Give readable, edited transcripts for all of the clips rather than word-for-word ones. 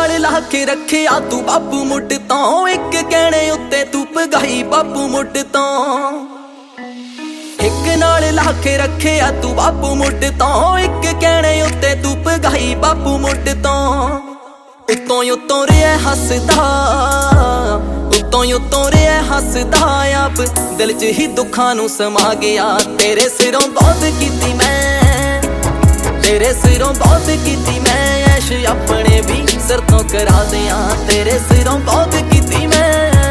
नाल ला के रखिया तू बापू मुड तो, एक कहने उत्ते तू भगाई बापू मुड तो। एक नाल ला के रखिया तू बापू मुड तो, एक कहने उत्ते तू भगाई बापू मुड तो। उत्तों उत्तों रिया हसदा, उत्तों उत्तों रिया हसदा, आप दिल च ही दुखां नूं समा गया। तेरे सिरों बहुत कीती मैं, तेरे सिरों बहुत कीती मैं, ऐश अपने भी सिर तो करा दियां। तेरे सिरों बहुत कीती मैं।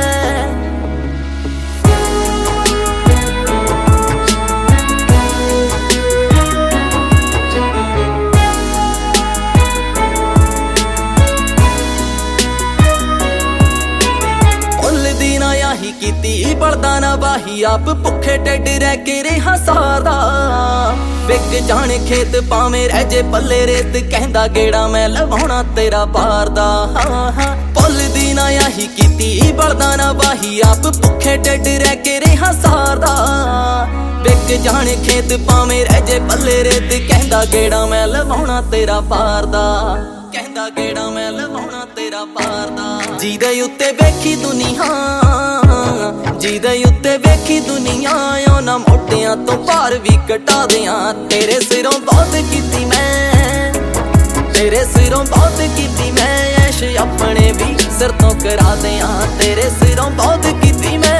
ही कीती बलदा ना बाही, आप भुखे ढिड रह के रेहा सारदा। विक जाने खेत पावे रह जे पल्ले रेत, कहंदा गेड़ा मैं लवाउणा तेरा पार दा। भुल दी ना ही कीती बलदा ना बाही, आप भुखे ढिड रह के रेहा सारदा। विक जाने खेत पावे रह जे पल्ले रेत, कहंदा गेड़ा मैं लवाउणा तेरा पार दा, कहंदा गेड़ा मैं लवाउणा तेरा पार दा। जीदे उत्ते वेखी दुनिया, जीदे उत्ते वेखी दुनिया, ना मोटियां तो भार भी कटा दियां। तेरे सिरों बहुत कीती मैं, तेरे सिरों बहुत कीती मैं, ऐश अपने भी सिर तो करा दियां। तेरे सिरों बहुत कीती मैं।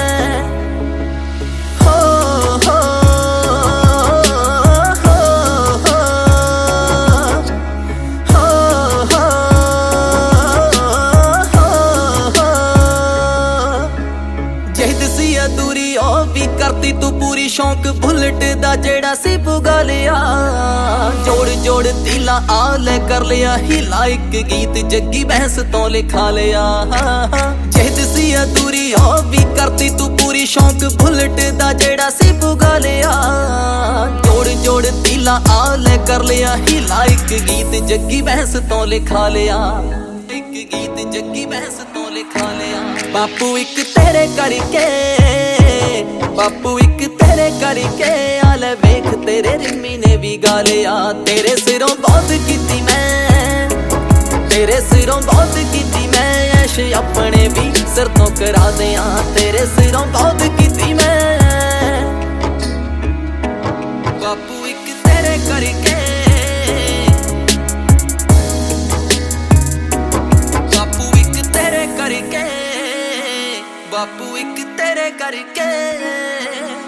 अधूरी ओ भी करती तू पूरी, शौक बुलेट दा जेड़ा सी पुगा लिया। जोड़ जोड़ तीला आले कर लिया, हिला एक गीत जग्गी बहस तो लिखा लिया। जेद सी अधूरी ओ भी करती तू पूरी, शौक बुलेट दा जेड़ा सी पुगा लिया। जोड़ जोड़ तीला आले कर लिया, हिला एक गीत जग्गी बहस तो लिखा लिया। एक गीत जग्गी बहस तो लिखा लिया। बापू एक तेरे करके, बापू एक तेरे करके, आले वेख तेरे रिमी ने भी गा लिया। तेरे सिरों बहुत कीती मैं, तेरे सिरों बहुत कीती मैं, ऐश अपने भी सिर तो करा दियां। तेरे सिरों बहुत कीती मैं। बापू एक तेरे करके, बापू एक तेरे करके, बापू एक तेरे करके।